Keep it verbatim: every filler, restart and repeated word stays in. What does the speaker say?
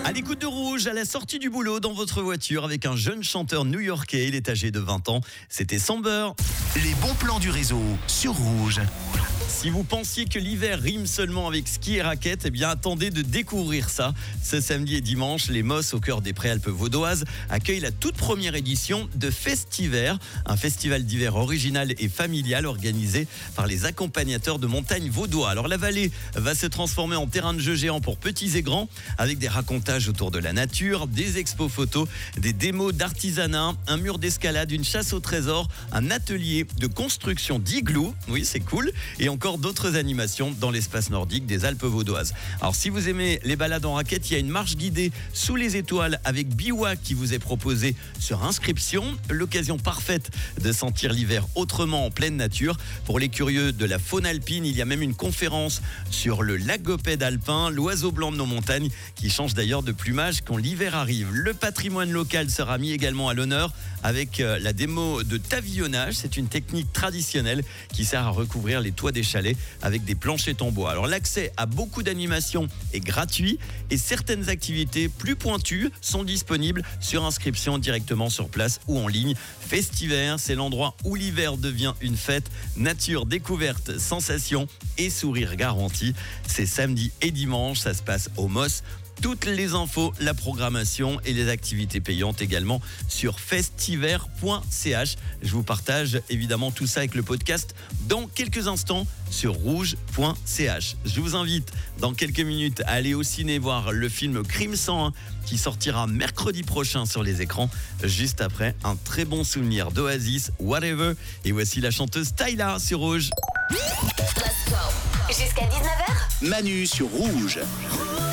À l'écoute de Rouge, à la sortie du boulot dans votre voiture avec un jeune chanteur new-yorkais, il est âgé de vingt ans, c'était Samber. Les bons plans du réseau sur Rouge. Si vous pensiez que l'hiver rime seulement avec ski et raquettes, eh bien attendez de découvrir ça. Ce samedi et dimanche, les Mosses au cœur des Préalpes vaudoises accueillent la toute première édition de Festiver, un festival d'hiver original et familial organisé par les accompagnateurs de montagne vaudois. Alors la vallée va se transformer en terrain de jeu géant pour petits et grands avec des racontages autour de la nature, des expos photos, des démos d'artisanat, un mur d'escalade, une chasse au trésor, un atelier de construction d'igloo, oui c'est cool, et encore d'autres animations dans l'espace nordique des Alpes vaudoises. Alors si vous aimez les balades en raquettes, il y a une marche guidée sous les étoiles avec Biwa qui vous est proposée sur inscription. L'occasion parfaite de sentir l'hiver autrement en pleine nature. Pour les curieux de la faune alpine, il y a même une conférence sur le lagopède alpin, l'oiseau blanc de nos montagnes, qui change d'ailleurs de plumage quand l'hiver arrive. Le patrimoine local sera mis également à l'honneur avec la démo de tavillonnage. C'est une technique traditionnelle qui sert à recouvrir les toits des chalets avec des planchettes en bois. Alors l'accès à beaucoup d'animations est gratuit et certaines activités plus pointues sont disponibles sur inscription directement sur place ou en ligne. Festiver, c'est l'endroit où l'hiver devient une fête. Nature, découverte, sensations et sourire garanti. C'est samedi et dimanche, ça se passe au Moss. Toutes les infos, la programmation et les activités payantes également sur festiver point c h. Je vous partage évidemment tout ça avec le podcast dans quelques instants sur rouge point c h. Je vous invite dans quelques minutes à aller au ciné voir le film Crime cent un qui sortira mercredi prochain sur les écrans, juste après un très bon souvenir d'Oasis, Whatever. Et voici la chanteuse Tyla sur Rouge. Let's go. Jusqu'à dix-neuf heures. Manu sur Rouge. Rouge.